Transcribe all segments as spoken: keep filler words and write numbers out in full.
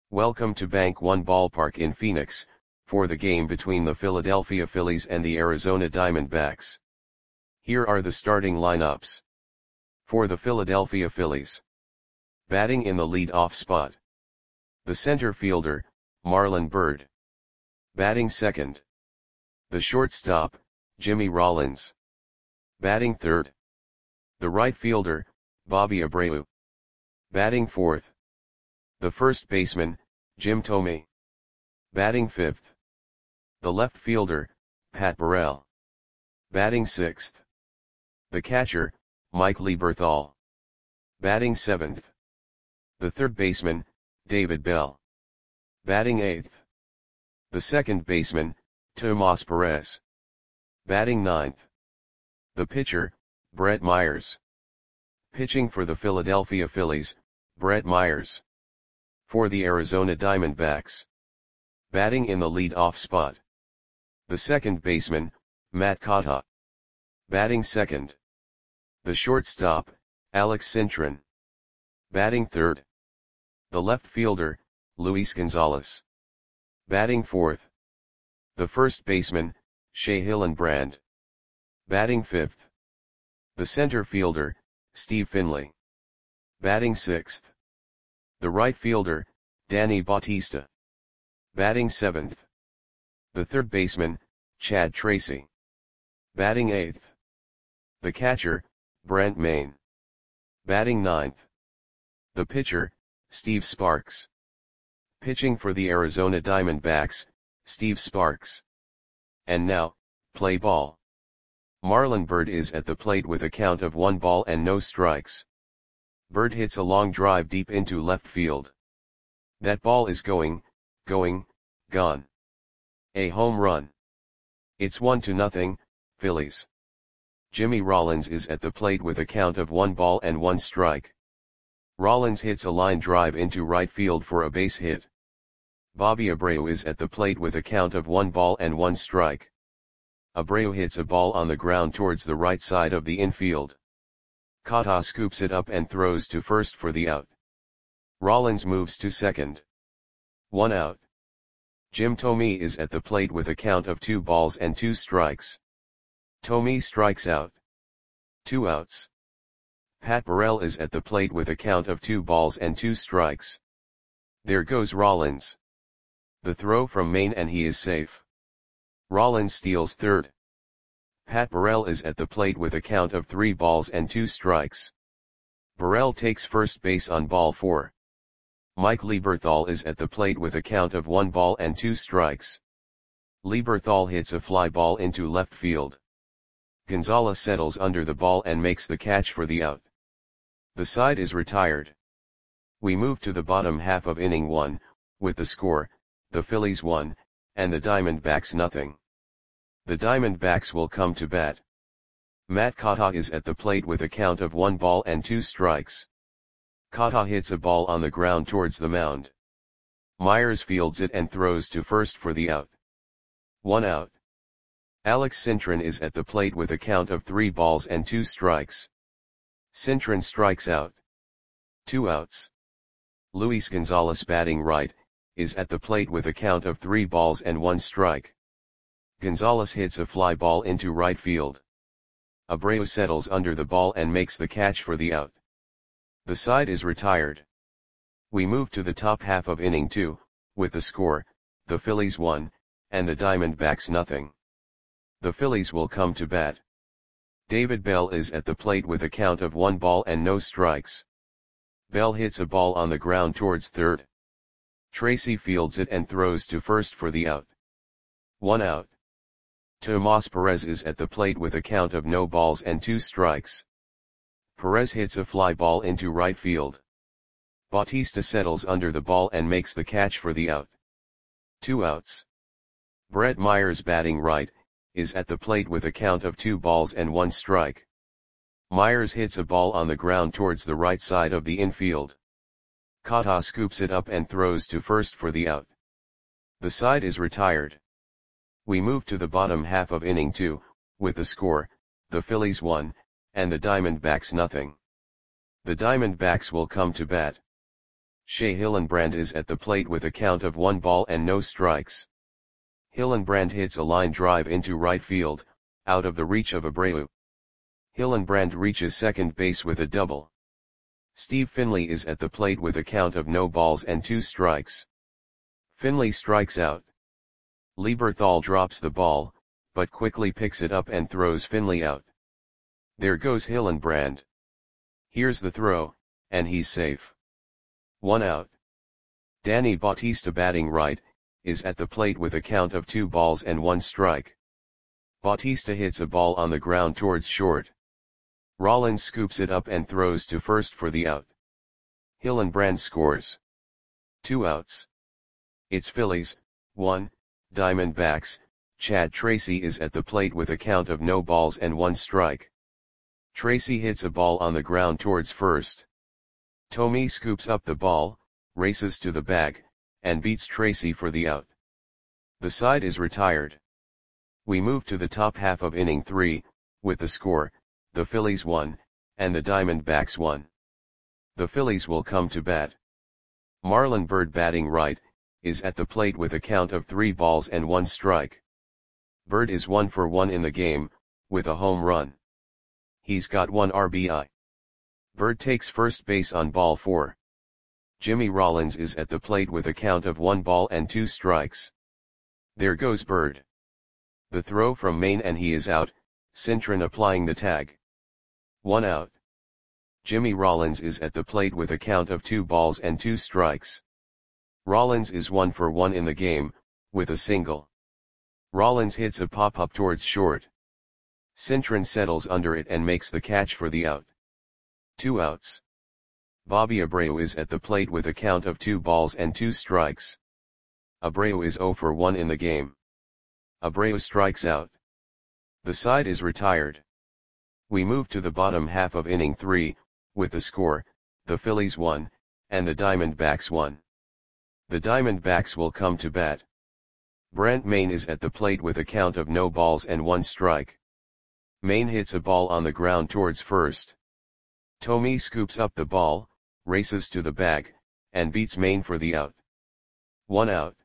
Welcome to Bank One Ballpark in Phoenix, for the game between the Philadelphia Phillies and the Arizona Diamondbacks. Here are the starting lineups. For the Philadelphia Phillies. Batting in the lead-off spot. The center fielder, Marlon Byrd. Batting second. The shortstop, Jimmy Rollins. Batting third. The right fielder, Bobby Abreu. Batting fourth. The first baseman, Jim Thome. Batting fifth. The left fielder, Pat Burrell. Batting sixth. The catcher, Mike Lieberthal. Batting seventh. The third baseman, David Bell. Batting eighth. The second baseman, Tomas Perez. Batting ninth. The pitcher, Brett Myers. Pitching for the Philadelphia Phillies, Brett Myers. For the Arizona Diamondbacks. Batting in the lead-off spot. The second baseman, Matt Kata. Batting second. The shortstop, Alex Cintron. Batting third. The left fielder, Luis Gonzalez. Batting fourth. The first baseman, Shea Hillenbrand. Batting fifth. The center fielder, Steve Finley. Batting sixth. The right fielder, Danny Bautista. Batting seventh. The third baseman, Chad Tracy. Batting eighth. The catcher, Brent Mayne. Batting ninth. The pitcher, Steve Sparks. Pitching for the Arizona Diamondbacks, Steve Sparks. And now, play ball. Marlon Byrd is at the plate with a count of one ball and no strikes. Byrd hits a long drive deep into left field. That ball is going, going, gone. A home run. It's one to nothing, Phillies. Jimmy Rollins is at the plate with a count of one ball and one strike. Rollins hits a line drive into right field for a base hit. Bobby Abreu is at the plate with a count of one ball and one strike. Abreu hits a ball on the ground towards the right side of the infield. Kata scoops it up and throws to first for the out. Rollins moves to second. One out. Jim Thome is at the plate with a count of two balls and two strikes. Thome strikes out. Two outs. Pat Burrell is at the plate with a count of two balls and two strikes. There goes Rollins. The throw from Mayne and he is safe. Rollins steals third. Pat Burrell is at the plate with a count of three balls and two strikes. Burrell takes first base on ball four. Mike Lieberthal is at the plate with a count of one ball and two strikes. Lieberthal hits a fly ball into left field. Gonzalez settles under the ball and makes the catch for the out. The side is retired. We move to the bottom half of inning one, with the score, the Phillies one, and the Diamondbacks nothing. The Diamondbacks will come to bat. Matt Kata is at the plate with a count of one ball and two strikes. Kata hits a ball on the ground towards the mound. Myers fields it and throws to first for the out. One out. Alex Cintron is at the plate with a count of three balls and two strikes. Cintron strikes out. Two outs. Luis Gonzalez, batting right, is at the plate with a count of three balls and one strike. Gonzalez hits a fly ball into right field. Abreu settles under the ball and makes the catch for the out. The side is retired. We move to the top half of inning two, with the score, the Phillies one, and the Diamondbacks nothing. The Phillies will come to bat. David Bell is at the plate with a count of one ball and no strikes. Bell hits a ball on the ground towards third. Tracy fields it and throws to first for the out. One out. Tomas Perez is at the plate with a count of no balls and two strikes. Perez hits a fly ball into right field. Bautista settles under the ball and makes the catch for the out. Two outs. Brett Myers, batting right, is at the plate with a count of two balls and one strike. Myers hits a ball on the ground towards the right side of the infield. Kata scoops it up and throws to first for the out. The side is retired. We move to the bottom half of inning two, with the score, the Phillies one, and the Diamondbacks nothing. The Diamondbacks will come to bat. Shea Hillenbrand is at the plate with a count of one ball and no strikes. Hillenbrand hits a line drive into right field, out of the reach of Abreu. Hillenbrand reaches second base with a double. Steve Finley is at the plate with a count of no balls and two strikes. Finley strikes out. Lieberthal drops the ball, but quickly picks it up and throws Finley out. There goes Hillenbrand. Here's the throw, and he's safe. One out. Danny Bautista, batting right, is at the plate with a count of two balls and one strike. Bautista hits a ball on the ground towards short. Rollins scoops it up and throws to first for the out. Hillenbrand scores. Two outs. It's Phillies, one, Diamondbacks. Chad Tracy is at the plate with a count of no balls and one strike. Tracy hits a ball on the ground towards first. Tommy scoops up the ball, races to the bag, and beats Tracy for the out. The side is retired. We move to the top half of inning three, with the score, the Phillies won, and the Diamondbacks won. The Phillies will come to bat. Marlon Byrd, batting right, is at the plate with a count of three balls and one strike. Byrd is one for one in the game, with a home run. He's got one R B I. Byrd takes first base on ball four. Jimmy Rollins is at the plate with a count of one ball and two strikes. There goes Byrd. The throw from Maine and he is out, Cintron applying the tag. One out. Jimmy Rollins is at the plate with a count of two balls and two strikes. Rollins is one for one in the game, with a single. Rollins hits a pop-up towards short. Cintron settles under it and makes the catch for the out. Two outs. Bobby Abreu is at the plate with a count of two balls and two strikes. Abreu is zero for one in the game. Abreu strikes out. The side is retired. We move to the bottom half of inning three, with the score, the Phillies won, and the Diamondbacks won. The Diamondbacks will come to bat. Brent Maine is at the plate with a count of no balls and one strike. Maine hits a ball on the ground towards first. Tommy scoops up the ball, races to the bag, and beats Maine for the out. One out.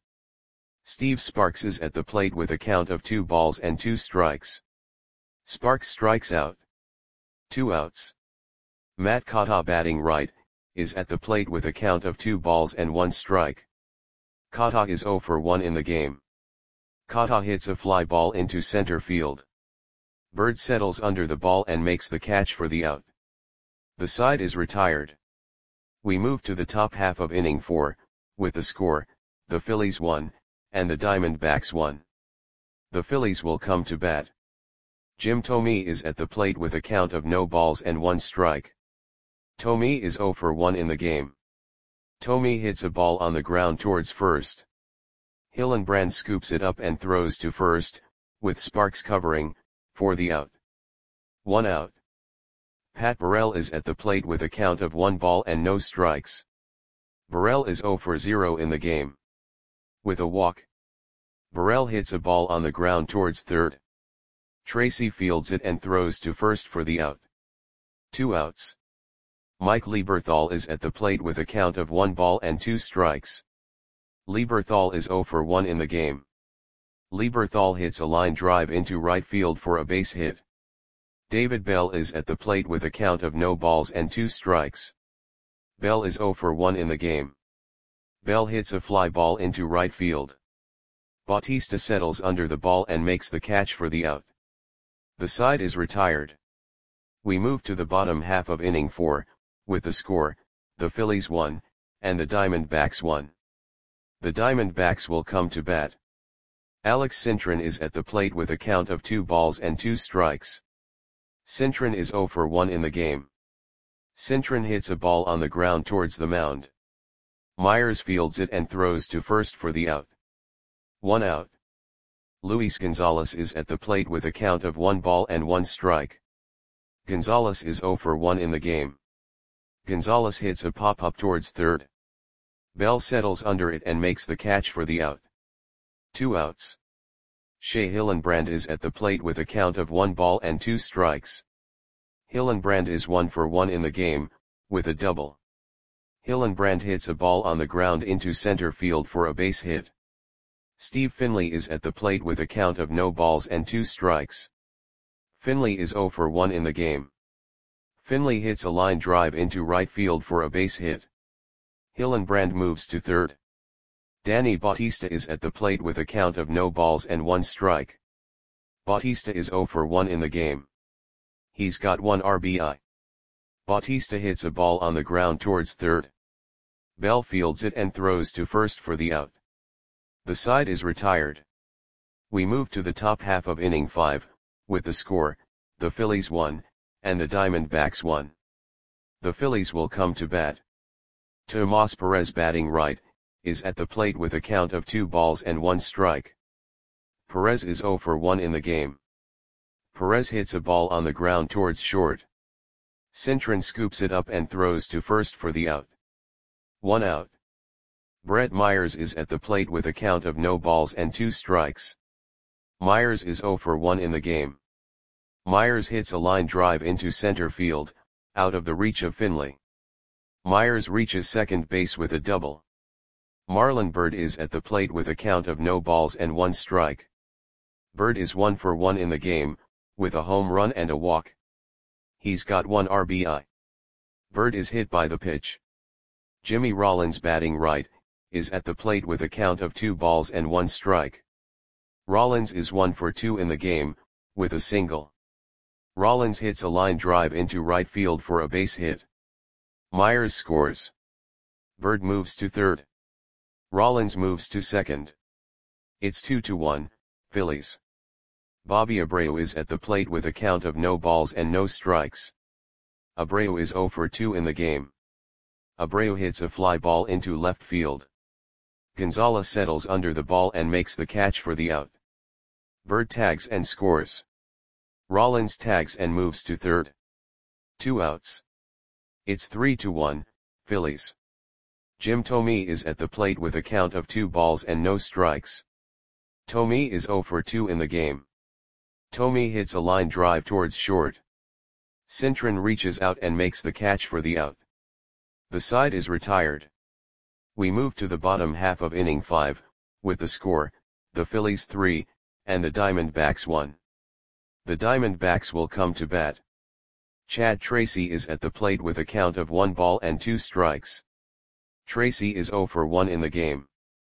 Steve Sparks is at the plate with a count of two balls and two strikes. Sparks strikes out. Two outs. Matt Cotta, batting right, is at the plate with a count of two balls and one strike. Cotta is zero for one in the game. Cotta hits a fly ball into center field. Byrd settles under the ball and makes the catch for the out. The side is retired. We move to the top half of inning four, with the score, the Phillies won, and the Diamondbacks won. The Phillies will come to bat. Jim Thome is at the plate with a count of no balls and one strike. Thome is zero for one in the game. Thome hits a ball on the ground towards first. Hillenbrand scoops it up and throws to first, with Sparks covering, for the out. One out. Pat Burrell is at the plate with a count of one ball and no strikes. Burrell is zero for zero in the game. With a walk. Burrell hits a ball on the ground towards third. Tracy fields it and throws to first for the out. Two outs. Mike Lieberthal is at the plate with a count of one ball and two strikes. Lieberthal is zero for one in the game. Lieberthal hits a line drive into right field for a base hit. David Bell is at the plate with a count of no balls and two strikes. Bell is zero for one in the game. Bell hits a fly ball into right field. Bautista settles under the ball and makes the catch for the out. The side is retired. We move to the bottom half of inning four, with the score, the Phillies won, and the Diamondbacks won. The Diamondbacks will come to bat. Alex Cintron is at the plate with a count of two balls and two strikes. Cintron is zero for one in the game. Cintron hits a ball on the ground towards the mound. Myers fields it and throws to first for the out. One out. Luis Gonzalez is at the plate with a count of one ball and one strike. Gonzalez is zero for one in the game. Gonzalez hits a pop-up towards third. Bell settles under it and makes the catch for the out. Two outs. Shea Hillenbrand is at the plate with a count of one ball and two strikes. Hillenbrand is one for one in the game, with a double. Hillenbrand hits a ball on the ground into center field for a base hit. Steve Finley is at the plate with a count of no balls and two strikes. Finley is zero for one in the game. Finley hits a line drive into right field for a base hit. Hillenbrand moves to third. Danny Bautista is at the plate with a count of no balls and one strike. Bautista is zero for one in the game. He's got one R B I. Bautista hits a ball on the ground towards third. Bell fields it and throws to first for the out. The side is retired. We move to the top half of inning five, with the score, the Phillies won, and the Diamondbacks won. The Phillies will come to bat. Tomas Perez, batting right, is at the plate with a count of two balls and one strike. Perez is zero for one in the game. Perez hits a ball on the ground towards short. Cintron scoops it up and throws to first for the out. One out. Brett Myers is at the plate with a count of no balls and two strikes. Myers is zero for one in the game. Myers hits a line drive into center field, out of the reach of Finley. Myers reaches second base with a double. Marlon Byrd is at the plate with a count of no balls and one strike. Byrd is one for one in the game, with a home run and a walk. He's got one R B I. Byrd is hit by the pitch. Jimmy Rollins, batting right, is at the plate with a count of two balls and one strike. Rollins is one for two in the game, with a single. Rollins hits a line drive into right field for a base hit. Myers scores. Byrd moves to third. Rollins moves to second. It's two to one, Phillies. Bobby Abreu is at the plate with a count of no balls and no strikes. Abreu is zero for two in the game. Abreu hits a fly ball into left field. Gonzalez settles under the ball and makes the catch for the out. Byrd tags and scores. Rollins tags and moves to third. Two outs. It's three to one, Phillies. Jim Thome is at the plate with a count of two balls and no strikes. Thome is zero for two in the game. Thome hits a line drive towards short. Cintron reaches out and makes the catch for the out. The side is retired. We move to the bottom half of inning five, with the score, the Phillies three, and the Diamondbacks one. The Diamondbacks will come to bat. Chad Tracy is at the plate with a count of one ball and two strikes. Tracy is zero for one in the game.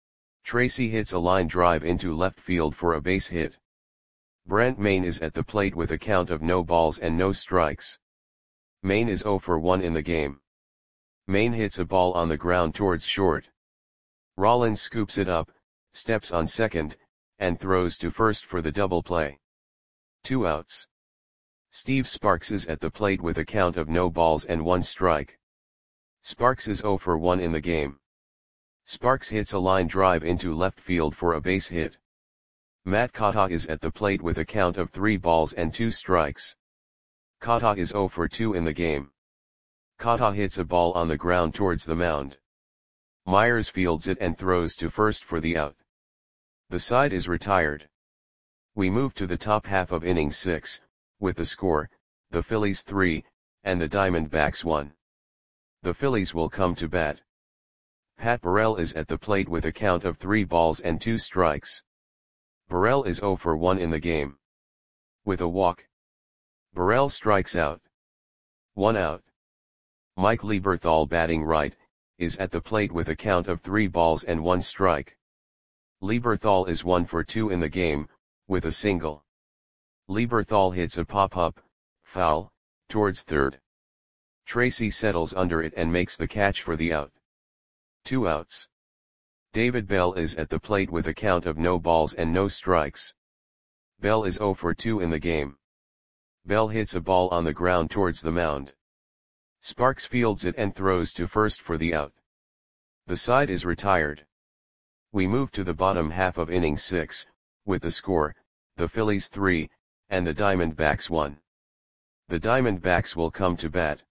Tracy hits a line drive into left field for a base hit. Brent Mayne is at the plate with a count of no balls and no strikes. Mayne is zero for one in the game. Mayne hits a ball on the ground towards short. Rollins scoops it up, steps on second, and throws to first for the double play. Two outs. Steve Sparks is at the plate with a count of no balls and one strike. Sparks is zero for one in the game. Sparks hits a line drive into left field for a base hit. Matt Kata is at the plate with a count of three balls and two strikes. Kata is zero for two in the game. Kata hits a ball on the ground towards the mound. Myers fields it and throws to first for the out. The side is retired. We move to the top half of inning six, with the score, the Phillies three, and the Diamondbacks one. The Phillies will come to bat. Pat Burrell is at the plate with a count of three balls and two strikes. Burrell is zero for one in the game. With a walk. Burrell strikes out. One out. Mike Lieberthal, batting right, is at the plate with a count of three balls and one strike. Lieberthal is one for two in the game, with a single. Lieberthal hits a pop-up, foul, towards third. Tracy settles under it and makes the catch for the out. Two outs. David Bell is at the plate with a count of no balls and no strikes. Bell is zero for two in the game. Bell hits a ball on the ground towards the mound. Sparks fields it and throws to first for the out. The side is retired. We move to the bottom half of inning six, with the score, the Phillies three, and the Diamondbacks one. The Diamondbacks will come to bat.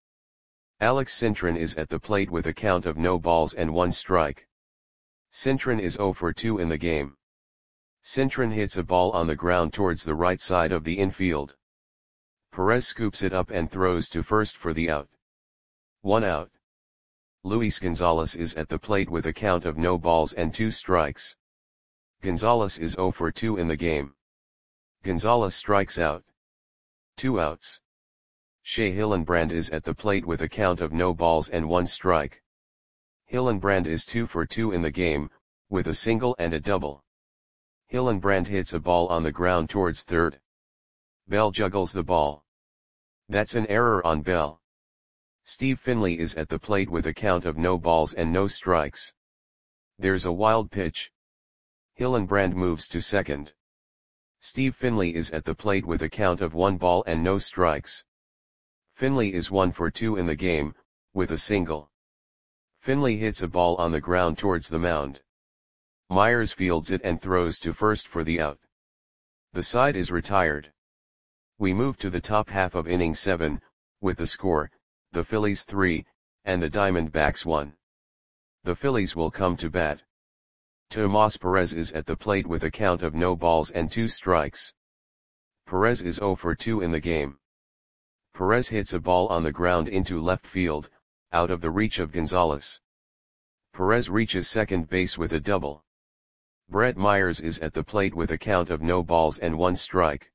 Alex Cintron is at the plate with a count of no balls and one strike. Cintron is zero for two in the game. Cintron hits a ball on the ground towards the right side of the infield. Perez scoops it up and throws to first for the out. One out. Luis Gonzalez is at the plate with a count of no balls and two strikes. Gonzalez is zero for two in the game. Gonzalez strikes out. Two outs. Shea Hillenbrand is at the plate with a count of no balls and one strike. Hillenbrand is two for two in the game, with a single and a double. Hillenbrand hits a ball on the ground towards third. Bell juggles the ball. That's an error on Bell. Steve Finley is at the plate with a count of no balls and no strikes. There's a wild pitch. Hillenbrand moves to second. Steve Finley is at the plate with a count of one ball and no strikes. Finley is one for two in the game, with a single. Finley hits a ball on the ground towards the mound. Myers fields it and throws to first for the out. The side is retired. We move to the top half of inning seven, with the score, the Phillies three, and the Diamondbacks one. The Phillies will come to bat. Tomas Perez is at the plate with a count of no balls and two strikes. Perez is zero for two in the game. Perez hits a ball on the ground into left field, out of the reach of Gonzalez. Perez reaches second base with a double. Brett Myers is at the plate with a count of no balls and one strike.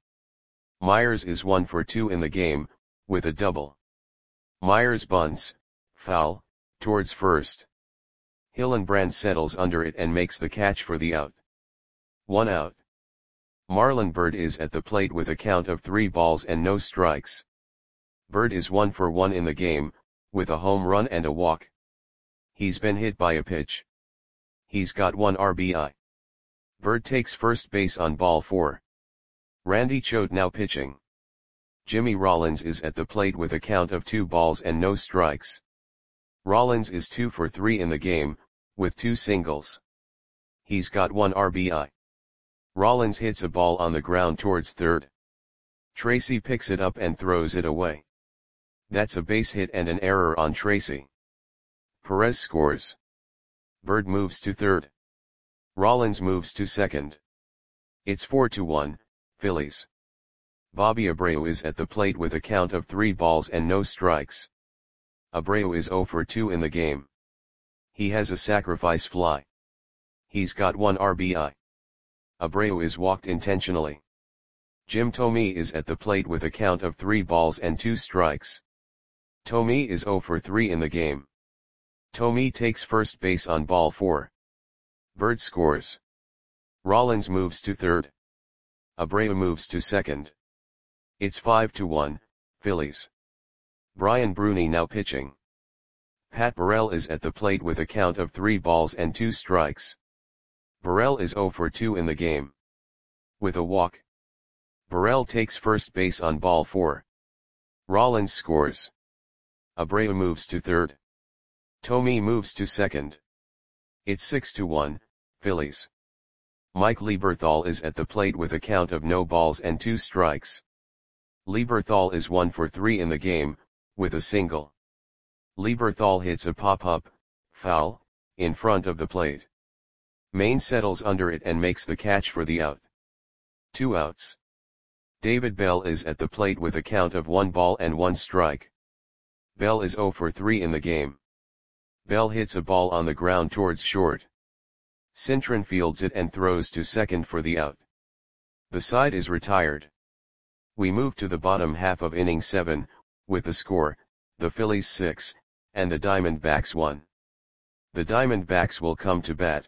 Myers is one for two in the game, with a double. Myers bunts, foul, towards first. Hillenbrand settles under it and makes the catch for the out. One out. Marlon Byrd is at the plate with a count of three balls and no strikes. Byrd is one for one in the game, with a home run and a walk. He's been hit by a pitch. He's got one R B I. Byrd takes first base on ball four. Randy Choate now pitching. Jimmy Rollins is at the plate with a count of two balls and no strikes. Rollins is two for three in the game, with two singles. He's got one R B I. Rollins hits a ball on the ground towards third. Tracy picks it up and throws it away. That's a base hit and an error on Tracy. Perez scores. Byrd moves to third. Rollins moves to second. It's four to one, Phillies. Bobby Abreu is at the plate with a count of three balls and no strikes. Abreu is zero for two in the game. He has a sacrifice fly. He's got one R B I. Abreu is walked intentionally. Jim Thome is at the plate with a count of three balls and two strikes. Thome is zero for three in the game. Thome takes first base on ball four. Byrd scores. Rollins moves to third. Abreu moves to second. It's five to one, Phillies. Brian Bruni now pitching. Pat Burrell is at the plate with a count of three balls and two strikes. Burrell is zero for two in the game. With a walk. Burrell takes first base on ball four. Rollins scores. Abreu moves to third. Thome moves to second. It's six to one, Phillies. Mike Lieberthal is at the plate with a count of no balls and two strikes. Lieberthal is one for three in the game, with a single. Lieberthal hits a pop-up, foul, in front of the plate. Maine settles under it and makes the catch for the out. Two outs. David Bell is at the plate with a count of one ball and one strike. Bell is zero for three in the game. Bell hits a ball on the ground towards short. Cintron fields it and throws to second for the out. The side is retired. We move to the bottom half of inning seven, with the score, the Phillies six, and the Diamondbacks one. The Diamondbacks will come to bat.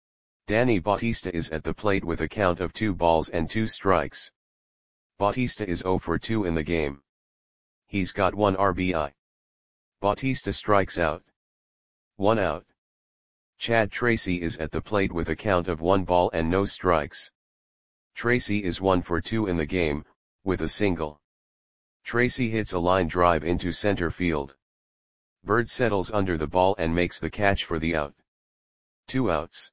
Danny Bautista is at the plate with a count of two balls and two strikes. Bautista is zero for two in the game. He's got one R B I. Bautista strikes out. One out. Chad Tracy is at the plate with a count of one ball and no strikes. Tracy is one for two in the game, with a single. Tracy hits a line drive into center field. Byrd settles under the ball and makes the catch for the out. Two outs.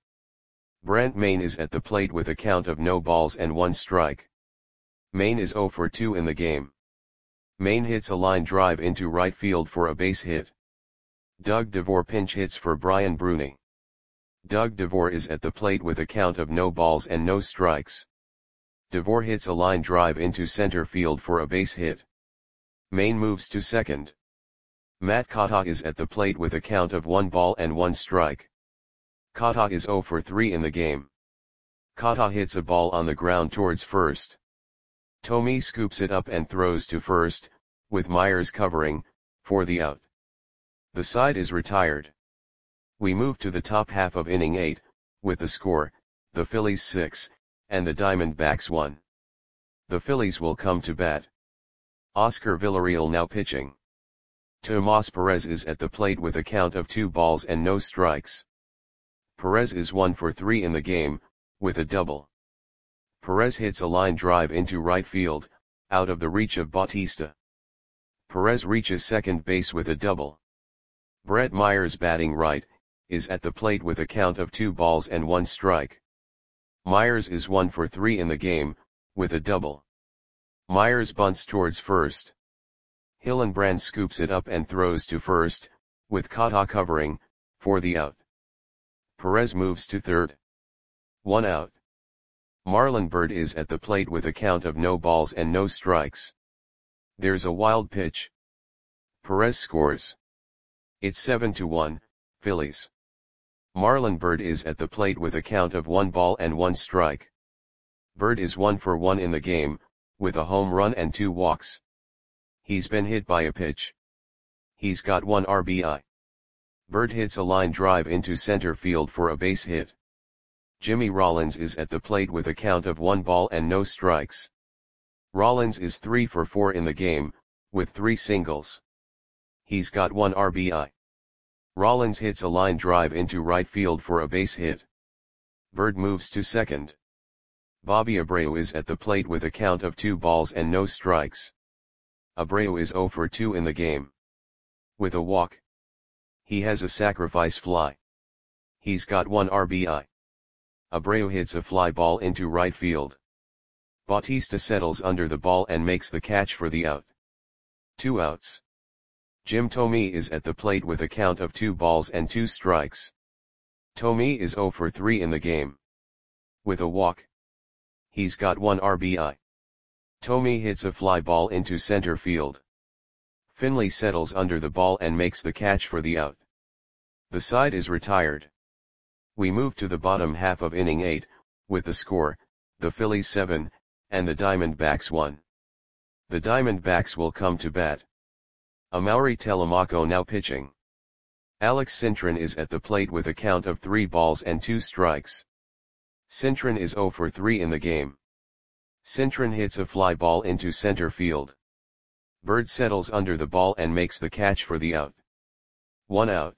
Brent Maine is at the plate with a count of no balls and one strike. Maine is zero for two in the game. Maine hits a line drive into right field for a base hit. Doug DeVore pinch hits for Brian Bruni. Doug DeVore is at the plate with a count of no balls and no strikes. DeVore hits a line drive into center field for a base hit. Maine moves to second. Matt Kata is at the plate with a count of one ball and one strike. Kata is zero for three in the game. Kata hits a ball on the ground towards first. Tommy scoops it up and throws to first, with Myers covering, for the out. The side is retired. We move to the top half of inning eight, with the score, the Phillies six, and the Diamondbacks one. The Phillies will come to bat. Oscar Villarreal now pitching. Tomas Perez is at the plate with a count of two balls and no strikes. Perez is one for three in the game, with a double. Perez hits a line drive into right field, out of the reach of Bautista. Perez reaches second base with a double. Brett Myers, batting right, is at the plate with a count of two balls and one strike. Myers is one for three in the game, with a double. Myers bunts towards first. Hillenbrand scoops it up and throws to first, with Kata covering, for the out. Perez moves to third. One out. Marlon Byrd is at the plate with a count of no balls and no strikes. There's a wild pitch. Perez scores. It's seven to one, Phillies. Marlon Byrd is at the plate with a count of one ball and one strike. Byrd is one for one in the game, with a home run and two walks. He's been hit by a pitch. He's got one R B I. Byrd hits a line drive into center field for a base hit. Jimmy Rollins is at the plate with a count of one ball and no strikes. Rollins is three for four in the game, with three singles. He's got one R B I. Rollins hits a line drive into right field for a base hit. Byrd moves to second. Bobby Abreu is at the plate with a count of two balls and no strikes. Abreu is zero for two in the game. With a walk. He has a sacrifice fly. He's got one R B I. Abreu hits a fly ball into right field. Bautista settles under the ball and makes the catch for the out. Two outs. Jim Thome is at the plate with a count of two balls and two strikes. Thome is zero for three in the game. With a walk. He's got one R B I. Thome hits a fly ball into center field. Finley settles under the ball and makes the catch for the out. The side is retired. We move to the bottom half of inning eight, with the score, the Phillies seven, and the Diamondbacks one. The Diamondbacks will come to bat. Amaury Telemaco now pitching. Alex Cintron is at the plate with a count of three balls and two strikes. Cintron is zero for three in the game. Cintron hits a fly ball into center field. Byrd settles under the ball and makes the catch for the out. One out.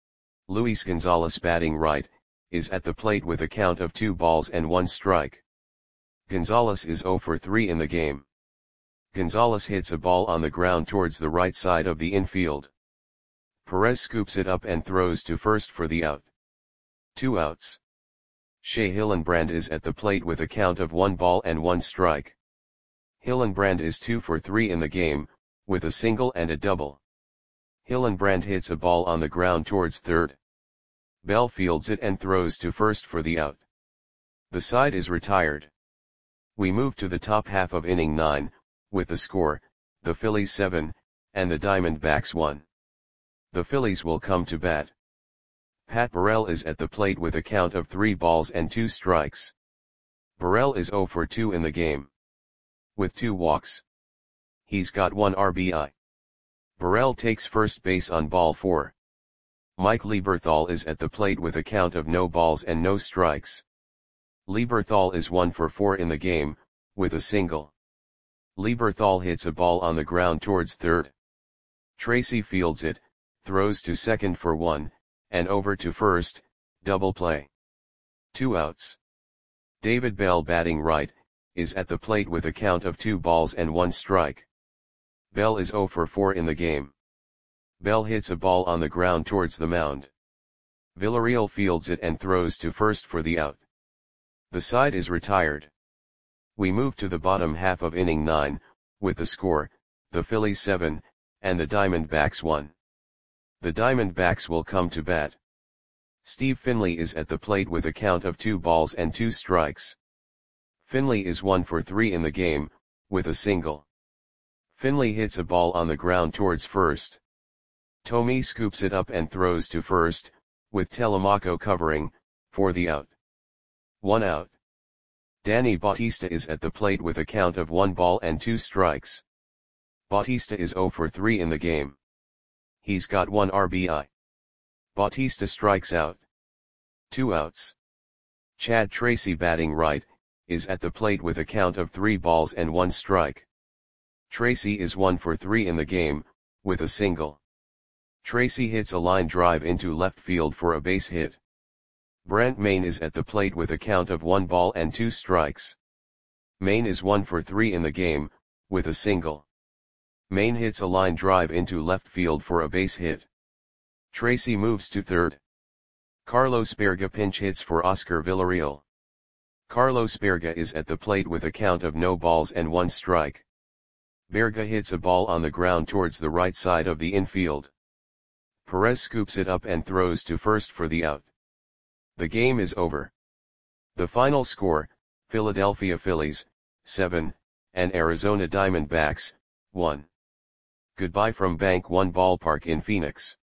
Luis Gonzalez, batting right, is at the plate with a count of two balls and one strike. Gonzalez is zero for three in the game. Gonzalez hits a ball on the ground towards the right side of the infield. Perez scoops it up and throws to first for the out. Two outs. Shea Hillenbrand is at the plate with a count of one ball and one strike. Hillenbrand is two for three in the game, with a single and a double. Hillenbrand hits a ball on the ground towards third. Bell fields it and throws to first for the out. The side is retired. We move to the top half of inning nine, with the score, the Phillies seven, and the Diamondbacks one. The Phillies will come to bat. Pat Burrell is at the plate with a count of three balls and two strikes. Burrell is zero for two in the game. With two walks. He's got one R B I. Burrell takes first base on ball four. Mike Lieberthal is at the plate with a count of no balls and no strikes. Lieberthal is one for four in the game, with a single. Lieberthal hits a ball on the ground towards third. Tracy fields it, throws to second for one, and over to first, double play. Two outs. David Bell, batting right, is at the plate with a count of two balls and one strike. Bell is zero for four in the game. Bell hits a ball on the ground towards the mound. Villarreal fields it and throws to first for the out. The side is retired. We move to the bottom half of inning nine, with the score, the Phillies seven, and the Diamondbacks one. The Diamondbacks will come to bat. Steve Finley is at the plate with a count of two balls and two strikes. Finley is one for three in the game, with a single. Finley hits a ball on the ground towards first. Thome scoops it up and throws to first, with Telemaco covering, for the out. One out. Danny Bautista is at the plate with a count of one ball and two strikes. Bautista is zero for three in the game. He's got one R B I. Bautista strikes out. Two outs. Chad Tracy, batting right, is at the plate with a count of three balls and one strike. Tracy is one for three in the game, with a single. Tracy hits a line drive into left field for a base hit. Brent Mayne is at the plate with a count of one ball and two strikes. Mayne is one for three in the game, with a single. Mayne hits a line drive into left field for a base hit. Tracy moves to third. Carlos Berga pinch hits for Oscar Villarreal. Carlos Berga is at the plate with a count of no balls and one strike. Berga hits a ball on the ground towards the right side of the infield. Perez scoops it up and throws to first for the out. The game is over. The final score, Philadelphia Phillies, seven, and Arizona Diamondbacks, one. Goodbye from Bank One Ballpark in Phoenix.